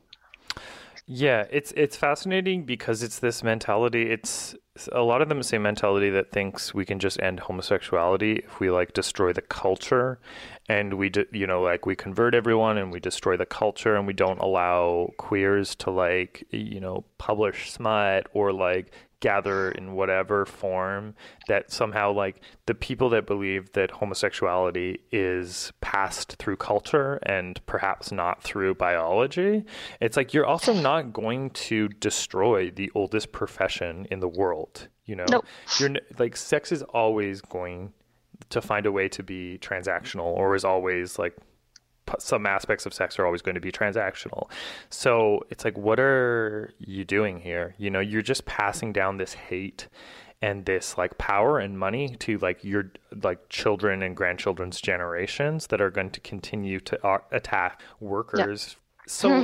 Speaker 3: Yeah, it's it's fascinating because it's this mentality. It's a lot of them the same mentality that thinks we can just end homosexuality if we like destroy the culture, and we do, you know like we convert everyone and we destroy the culture and we don't allow queers to like you know publish smut or like gather in whatever form, that somehow like the people that believe that homosexuality is passed through culture and perhaps not through biology, it's like you're also not going to destroy the oldest profession in the world. You know,
Speaker 4: nope.
Speaker 3: You're like sex is always going to find a way to be transactional, or is always like some aspects of sex are always going to be transactional. So it's like, what are you doing here? You know, you're just passing down this hate and this like power and money to like your like children and grandchildren's generations that are going to continue to uh, attack workers. Yep. So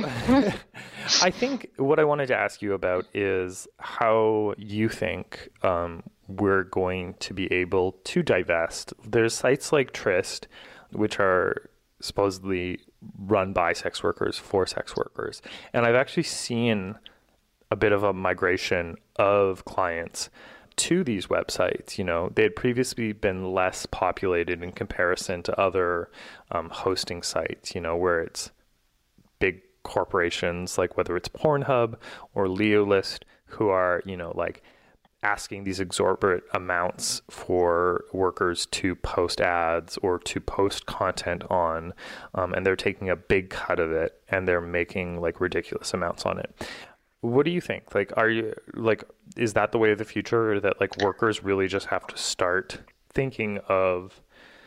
Speaker 3: I think what I wanted to ask you about is how you think um, we're going to be able to divest. There's sites like Tryst, which are supposedly run by sex workers for sex workers. And I've actually seen a bit of a migration of clients to these websites. You know, they had previously been less populated in comparison to other um, hosting sites, you know, where it's big corporations, like whether it's Pornhub or LeoList, who are, you know, like asking these exorbitant amounts for workers to post ads or to post content on, um, and they're taking a big cut of it and they're making like ridiculous amounts on it. What do you think? Like, are you like, is that the way of the future, or that like workers really just have to start thinking of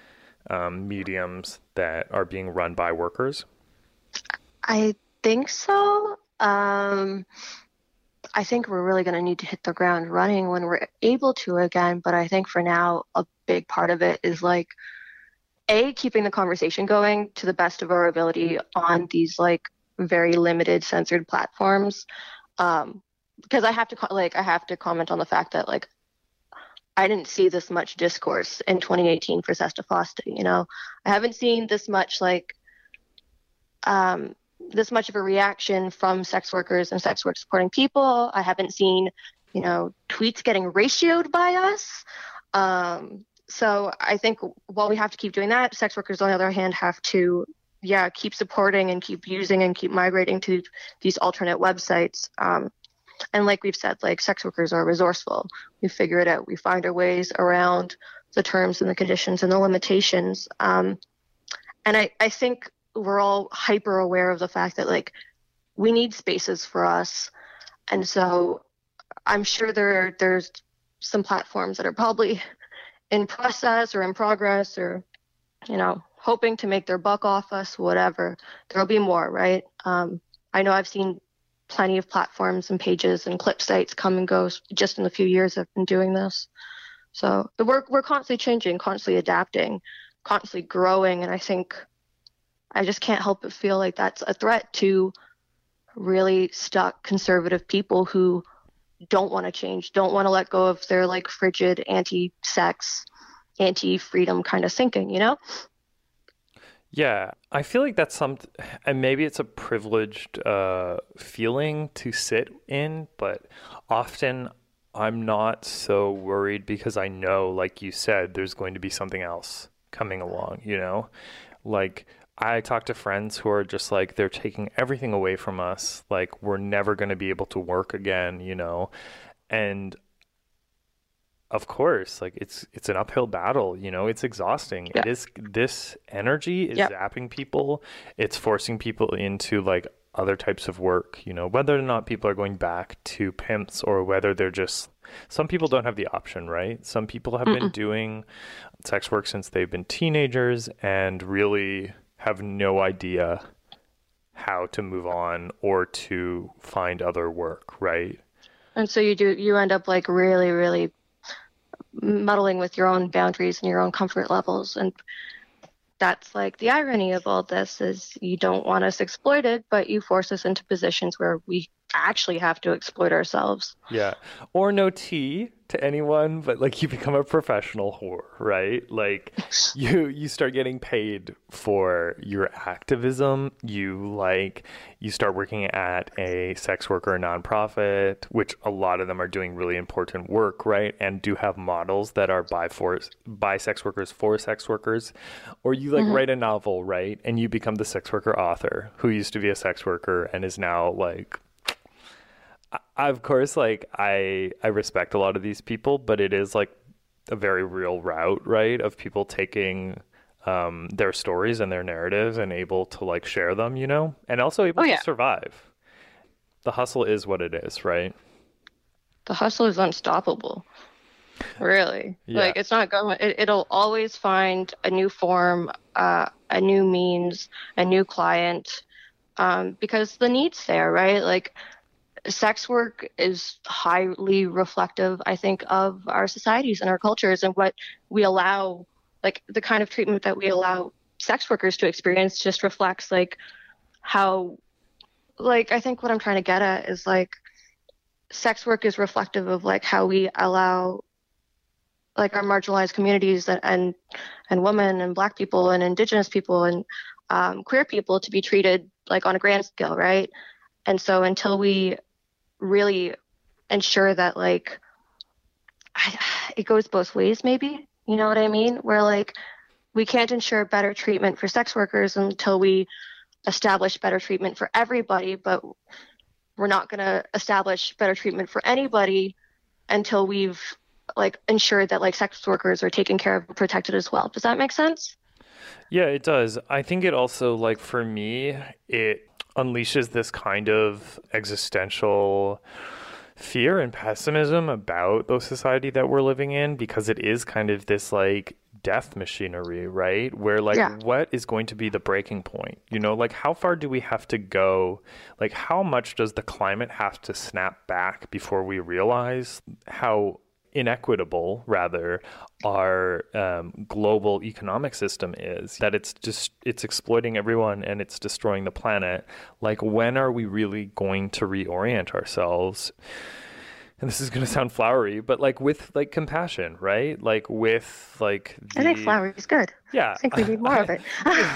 Speaker 3: um, mediums that are being run by workers?
Speaker 4: I think so. Um, I think we're really going to need to hit the ground running when we're able to again. But I think for now, a big part of it is like, A, keeping the conversation going to the best of our ability on these like very limited censored platforms. Um, because I have to like, I have to comment on the fact that like, I didn't see this much discourse in twenty eighteen for Sesta Fosta, you know, I haven't seen this much like, um, this much of a reaction from sex workers and sex work supporting people. I haven't seen, you know, tweets getting ratioed by us. Um, so I think while we have to keep doing that, sex workers, on the other hand, have to, yeah, keep supporting and keep using and keep migrating to these alternate websites. Um, and like we've said, like sex workers are resourceful. We figure it out. We find our ways around the terms and the conditions and the limitations. Um, and I, I think we're all hyper aware of the fact that like we need spaces for us. And so I'm sure there there's some platforms that are probably in process or in progress or, you know, hoping to make their buck off us, whatever. There'll be more, right? Um, I know I've seen plenty of platforms and pages and clip sites come and go just in the few years I've been doing this. So we're, we're constantly changing, constantly adapting, constantly growing. And I think I just can't help but feel like that's a threat to really stuck conservative people who don't want to change, don't want to let go of their like frigid anti-sex, anti-freedom kind of thinking, you know?
Speaker 3: Yeah, I feel like that's some, and maybe it's a privileged uh, feeling to sit in, but often I'm not so worried because I know, like you said, there's going to be something else coming along, you know? Like, I talk to friends who are just like, they're taking everything away from us. Like, we're never going to be able to work again, you know? And of course, like it's, it's an uphill battle, you know, it's exhausting. Yeah. It is, this energy is yep. zapping people. It's forcing people into like other types of work, you know, whether or not people are going back to pimps or whether they're just, some people don't have the option, right? Some people have Mm-mm. been doing sex work since they've been teenagers and really have no idea how to move on or to find other work, right?
Speaker 4: And so you do, you end up like really, really muddling with your own boundaries and your own comfort levels. And that's like the irony of all this is you don't want us exploited, but you force us into positions where we actually have to exploit ourselves.
Speaker 3: Yeah. Or no tea to anyone, but like you become a professional whore, right? Like you you start getting paid for your activism. You like you start working at a sex worker nonprofit, which a lot of them are doing really important work, right? And do have models that are by for by sex workers for sex workers. Or you like mm-hmm. write a novel, right? And you become the sex worker author who used to be a sex worker and is now like I, of course, like I I respect a lot of these people, but it is like a very real route, right? Of people taking um, their stories and their narratives and able to like share them, you know, and also able
Speaker 4: oh, yeah.
Speaker 3: to survive. The hustle is what it is, right?
Speaker 4: The hustle is unstoppable. Really, yeah. Like it's not going. It, it'll always find a new form, uh, a new means, a new client, um, because the need's there, right? Like. Sex work is highly reflective, I think, of our societies and our cultures and what we allow, like the kind of treatment that we allow sex workers to experience just reflects like how, like, I think what I'm trying to get at is like sex work is reflective of like how we allow like our marginalized communities and, and, and women and Black people and Indigenous people and um, queer people to be treated like on a grand scale, right? And so until we really ensure that like I, it goes both ways, maybe, you know what I mean? Where like we can't ensure better treatment for sex workers until we establish better treatment for everybody, but we're not going to establish better treatment for anybody until we've like ensured that like sex workers are taken care of and protected as well. Does that make sense?
Speaker 3: Yeah, it does. I think it also, like, for me, it unleashes this kind of existential fear and pessimism about the society that we're living in, because it is kind of this like death machinery, right? Where like yeah. what is going to be the breaking point? You know, like how far do we have to go? Like how much does the climate have to snap back before we realize how inequitable rather our um, global economic system is, that it's just it's exploiting everyone and it's destroying the planet? Like when are we really going to reorient ourselves? And this is going to sound flowery, but like with like compassion, right? Like with like the...
Speaker 4: I think flowery is good.
Speaker 3: Yeah.
Speaker 4: I think we need more
Speaker 3: I,
Speaker 4: of it.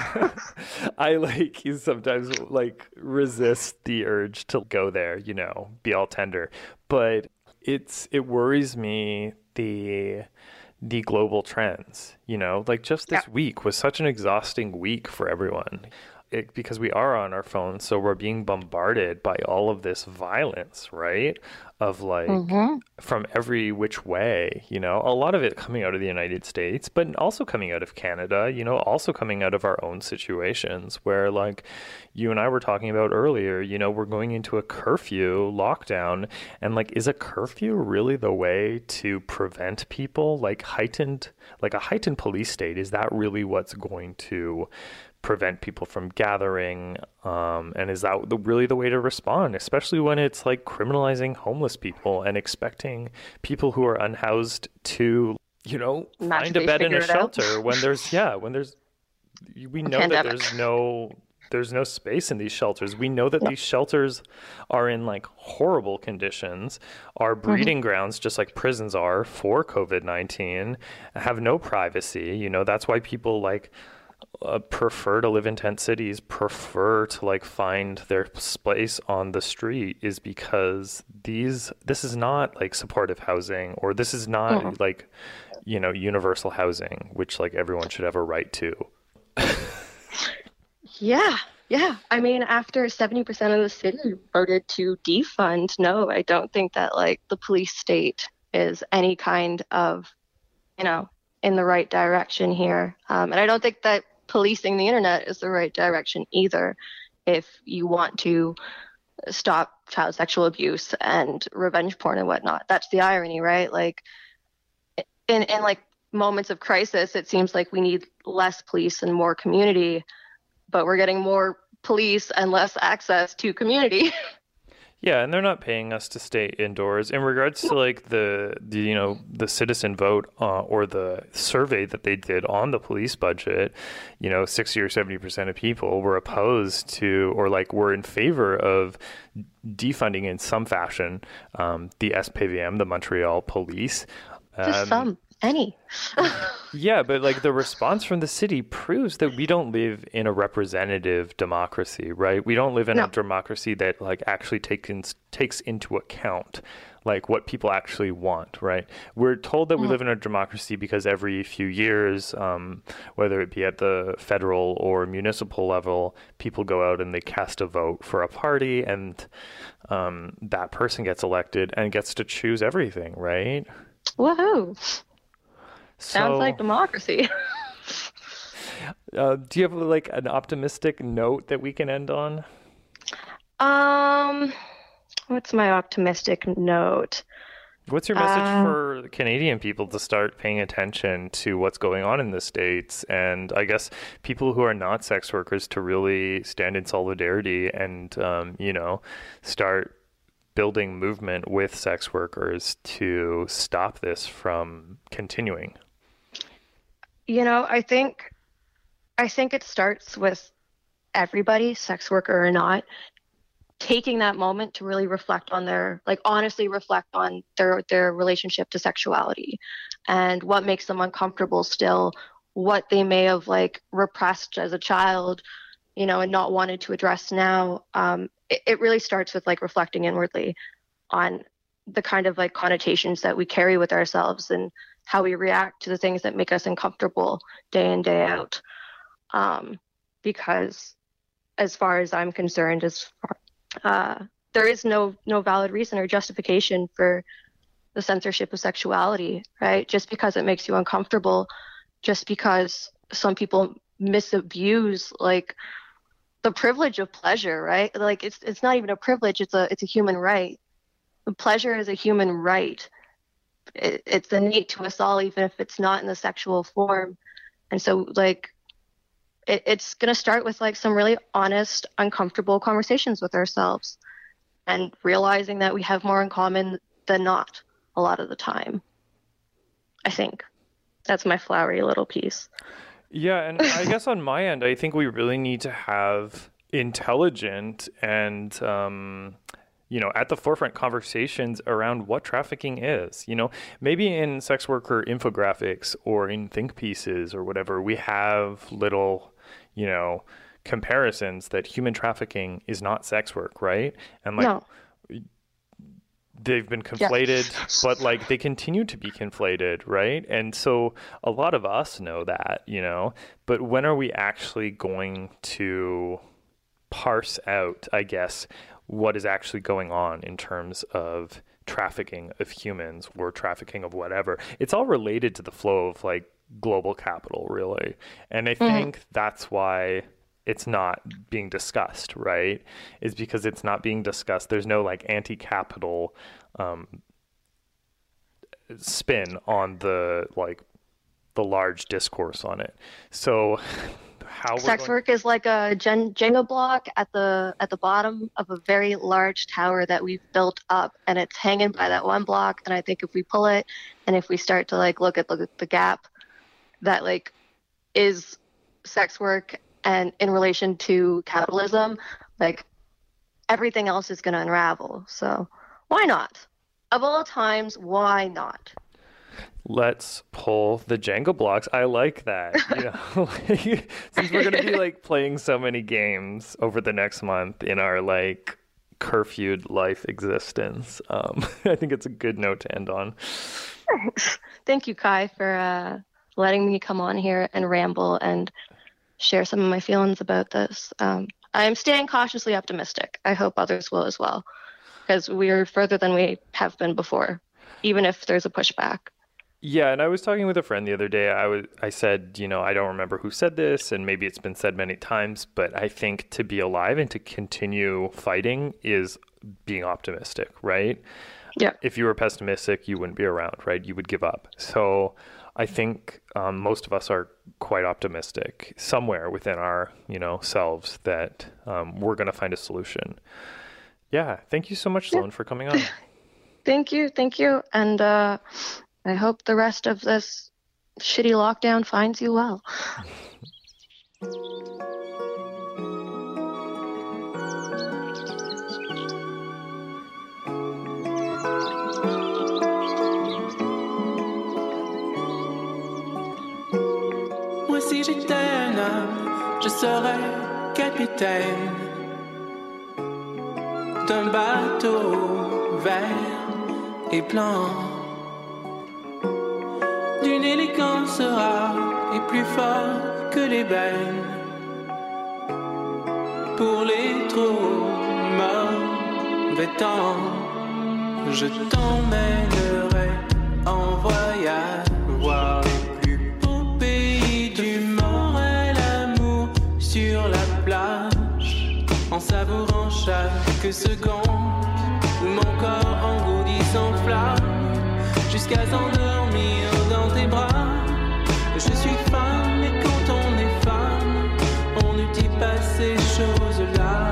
Speaker 3: I like you sometimes like resist the urge to go there, you know, be all tender. But it's it worries me the the global trends, you know, like just this yeah. week was such an exhausting week for everyone. It, because we are on our phones, so we're being bombarded by all of this violence, right? Of like mm-hmm. from every which way, you know, a lot of it coming out of the United States, but also coming out of Canada, you know, also coming out of our own situations where like you and I were talking about earlier, you know, we're going into a curfew lockdown, and like, is a curfew really the way to prevent people? Like heightened, like a heightened police state, is that really what's going to prevent people from gathering? Um, and is that the, really the way to respond, especially when it's like criminalizing homeless people and expecting people who are unhoused to, you know, find a bed in a shelter when there's, yeah, when there's, we know that there's no, there's no space in these shelters. We know that yeah. these shelters are in like horrible conditions, are breeding mm-hmm. grounds just like prisons are for COVID nineteen, have no privacy. You know, that's why people like, Uh, prefer to live in tent cities, prefer to like find their space on the street, is because these this is not like supportive housing, or this is not mm. like, you know, universal housing, which like everyone should have a right to.
Speaker 4: yeah yeah I mean, after seventy percent of the city voted to defund, no, I don't think that like the police state is any kind of, you know, in the right direction here. Um, and I don't think that policing the internet is the right direction either, if you want to stop child sexual abuse and revenge porn and whatnot. That's the irony, right? Like in, in like moments of crisis, it seems like we need less police and more community, but we're getting more police and less access to community.
Speaker 3: Yeah, and they're not paying us to stay indoors. In regards to like the, the you know the citizen vote uh, or the survey that they did on the police budget, you know, sixty or seventy percent of people were opposed to or like were in favor of defunding in some fashion um, the S P V M, the Montreal Police. Um,
Speaker 4: Just some, any.
Speaker 3: Yeah, but like the response from the city proves that we don't live in a representative democracy, right? We don't live in
Speaker 4: No.
Speaker 3: a democracy that like actually takes takes into account like what people actually want, right? We're told that we live in a democracy because every few years, um, whether it be at the federal or municipal level, people go out and they cast a vote for a party, and um, that person gets elected and gets to choose everything, right?
Speaker 4: Woohoo. Sounds
Speaker 3: So-
Speaker 4: like democracy.
Speaker 3: Uh, do you have like an optimistic note that we can end on?
Speaker 4: Um, what's my optimistic note?
Speaker 3: What's your message
Speaker 4: Uh,
Speaker 3: for Canadian people to start paying attention to what's going on in the States? And I guess people who are not sex workers to really stand in solidarity and, um, you know, start building movement with sex workers to stop this from continuing.
Speaker 4: You know, I think I think it starts with everybody, sex worker or not, taking that moment to really reflect on their, like honestly reflect on their their relationship to sexuality and what makes them uncomfortable still, what they may have like repressed as a child, you know, and not wanted to address now. Um, it, it really starts with like reflecting inwardly on the kind of like connotations that we carry with ourselves and how we react to the things that make us uncomfortable day in, day out. Um, because as far as I'm concerned, as far, uh, there is no, no valid reason or justification for the censorship of sexuality, right? Just because it makes you uncomfortable, just because some people misabuse like the privilege of pleasure, right? Like it's it's not even a privilege, it's a it's a human right. Pleasure is a human right. It, it's innate to us all, even if it's not in the sexual form. And so like it, it's going to start with like some really honest, uncomfortable conversations with ourselves and realizing that we have more in common than not a lot of the time. I think that's my flowery little piece.
Speaker 3: Yeah, and I guess on my end, I think we really need to have intelligent and, um, you know, at the forefront conversations around what trafficking is. You know, maybe in sex worker infographics or in think pieces or whatever, we have little, you know, comparisons that human trafficking is not sex work, right? And like,
Speaker 4: No.
Speaker 3: they've been conflated, but like they continue to be conflated, right? And so a lot of us know that, you know, but when are we actually going to parse out, I guess, what is actually going on in terms of trafficking of humans or trafficking of whatever? It's all related to the flow of like global capital, really. And I think mm-hmm. that's why it's not being discussed, right? Is because it's not being discussed. There's no like anti-capital um, spin on the like the large discourse on it. So how
Speaker 4: sex
Speaker 3: going...
Speaker 4: work is like a gen- Jenga block at the at the bottom of a very large tower that we've built up, and it's hanging by that one block. And I think if we pull it, and if we start to like look at the, the gap that like is sex work and in relation to capitalism, like everything else is going to unravel. So why not? Of all times, why not?
Speaker 3: Let's pull the Jenga blocks. I like that. You know, like, since we're going to be like playing so many games over the next month in our like curfewed life existence, um, I think it's a good note to end on.
Speaker 4: Thanks. Thank you, Kai, for uh, letting me come on here and ramble and share some of my feelings about this. Um, I'm staying cautiously optimistic. I hope others will as well, because we are further than we have been before, even if there's a pushback.
Speaker 3: Yeah, and I was talking with a friend the other day. I was, I said, you know, I don't remember who said this, and maybe it's been said many times, but I think to be alive and to continue fighting is being optimistic, right?
Speaker 4: Yeah.
Speaker 3: If you were pessimistic, you wouldn't be around, right? You would give up. So I think um, most of us are quite optimistic somewhere within our, you know, selves that um, we're going to find a solution. Yeah. Thank you so much, Sloan, yeah. for coming on.
Speaker 4: Thank you. Thank you. And uh, I hope the rest of this shitty lockdown finds you well.
Speaker 5: Moi si j'étais un homme, je serais capitaine d'un bateau vert et blanc, d'une élégance rare et plus fort que l'ébène. Pour les trop mauvais temps, je t'emmènerai en voyage voir les plus beaux pays du monde et l'amour sur la plage, en savourant chaque seconde où mon corps engourdi s'enflamme jusqu'à s'endormir dans tes bras. Je suis femme et quand on est femme, on ne dit pas ces choses-là.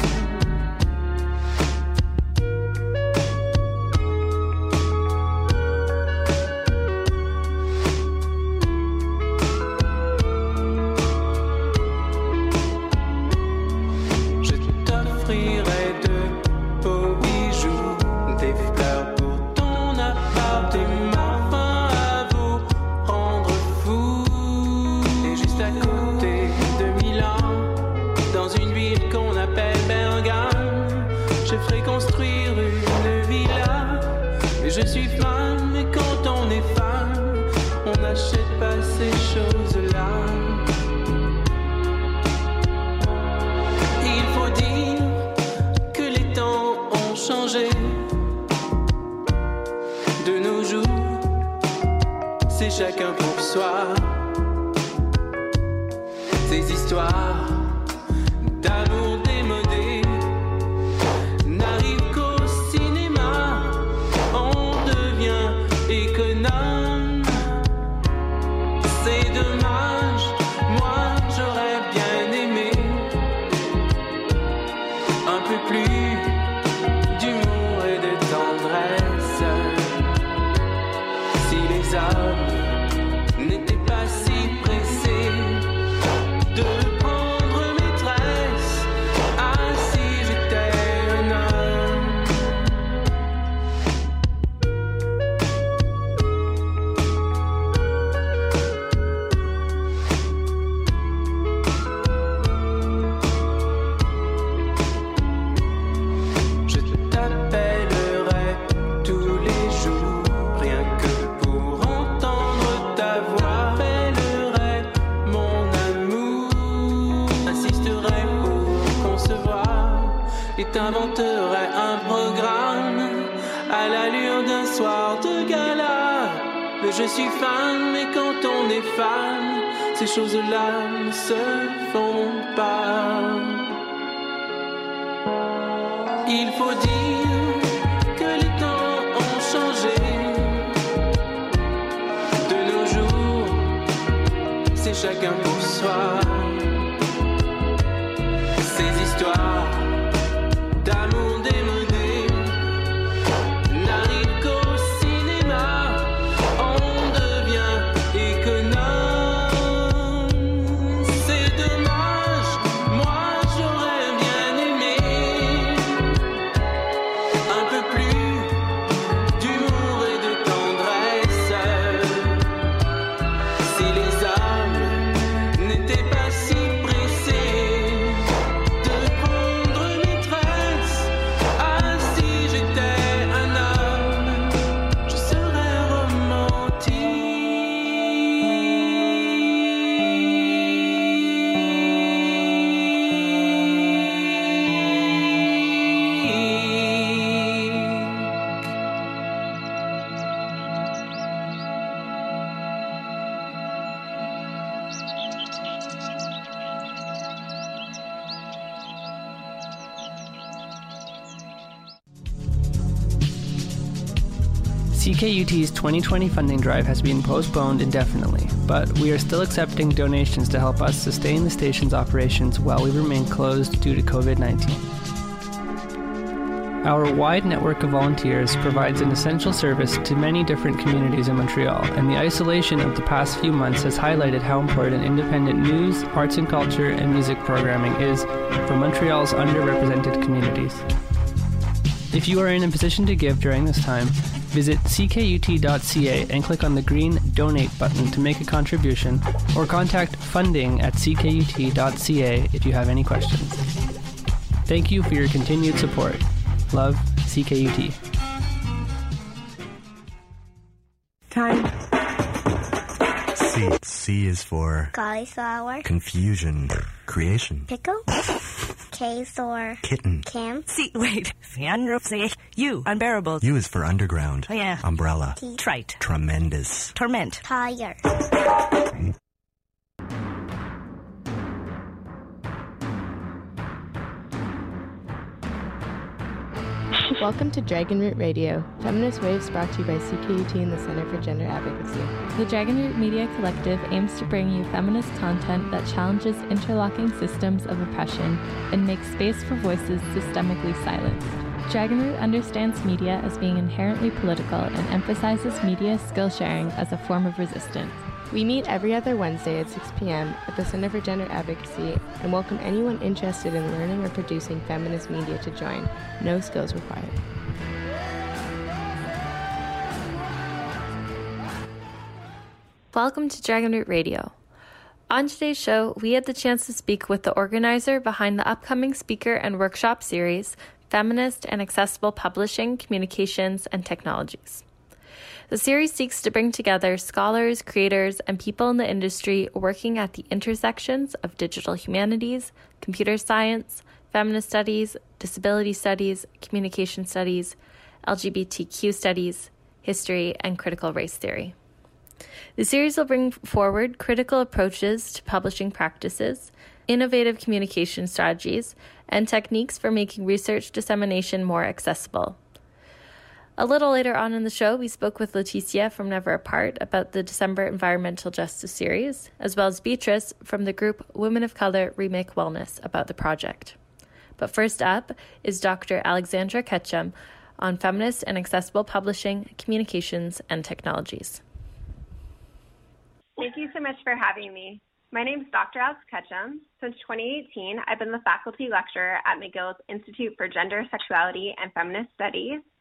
Speaker 5: Je suis femme, et quand on est femme, on n'achète pas ces choses-là. Il faut dire que les temps ont changé. De nos jours, c'est chacun pour soi. Ces histoires d'amour démodé n'arrivent qu'au cinéma. Économe, c'est dommage, moi j'aurais bien aimé un peu plus d'humour et de tendresse. Si les hommes n'étaient pas si pressés de prendre maîtresse, ah si j'étais un homme. T'inventerais un programme à l'allure d'un soir de gala. Mais je suis femme, et quand on est femme, ces choses-là ne se font pas. Il faut dire que les temps ont changé. De nos jours, c'est chacun pour soi. Ces histoires d'amour démodé n'arrive qu'au cinéma. On devient économe. C'est dommage, moi j'aurais bien aimé un peu plus d'humour et de tendresse. Si les hommes
Speaker 6: C K U T's twenty twenty funding drive has been postponed indefinitely, but we are still accepting donations to help us sustain the station's operations while we remain closed due to covid nineteen. Our wide network of volunteers provides an essential service to many different communities in Montreal, and the isolation of the past few months has highlighted how important independent news, arts and culture, and music programming is for Montreal's underrepresented communities. If you are in a position to give during this time, visit c k u t dot c a and click on the green Donate button to make a contribution, or contact funding at c k u t dot c a if you have any questions. Thank you for your continued support. Love, C K U T.
Speaker 7: Time.
Speaker 8: C. C is for
Speaker 9: cauliflower.
Speaker 8: Confusion. Creation.
Speaker 9: Pickle. K for
Speaker 8: kitten.
Speaker 9: Camp.
Speaker 7: C. Wait. U. Unbearable.
Speaker 8: U is for underground.
Speaker 7: Oh, yeah.
Speaker 8: Umbrella.
Speaker 9: T.
Speaker 7: Trite.
Speaker 8: Tremendous.
Speaker 7: Torment.
Speaker 9: Tire.
Speaker 10: Welcome to Dragon Root Radio, Feminist Waves brought to you by C K U T and the Center for Gender Advocacy.
Speaker 11: The Dragon Root Media Collective aims to bring you feminist content that challenges interlocking systems of oppression and makes space for voices systemically silenced. Dragon Root understands media as being inherently political and emphasizes media skill sharing as a form of resistance.
Speaker 10: We meet every other Wednesday at six p.m. at the Center for Gender Advocacy and welcome anyone interested in learning or producing feminist media to join. No skills required.
Speaker 11: Welcome to Dragon Root Radio. On today's show, we had the chance to speak with the organizer behind the upcoming speaker and workshop series, Feminist and Accessible Publishing, Communications, and Technologies. The series seeks to bring together scholars, creators, and people in the industry working at the intersections of digital humanities, computer science, feminist studies, disability studies, communication studies, L G B T Q studies, history, and critical race theory. The series will bring forward critical approaches to publishing practices, innovative communication strategies, and techniques for making research dissemination more accessible. A little later on in the show, we spoke with Leticia from Never Apart about the December Environmental Justice Series, as well as Beatrice from the group Women of Color Remake Wellness about the project. But first up is Doctor Alexandra Ketchum on feminist and accessible publishing, communications, and technologies.
Speaker 12: Thank you so much for having me. My name is Doctor Alex Ketchum. Since twenty eighteen, I've been the faculty lecturer at McGill's Institute for Gender, Sexuality, and Feminist Studies,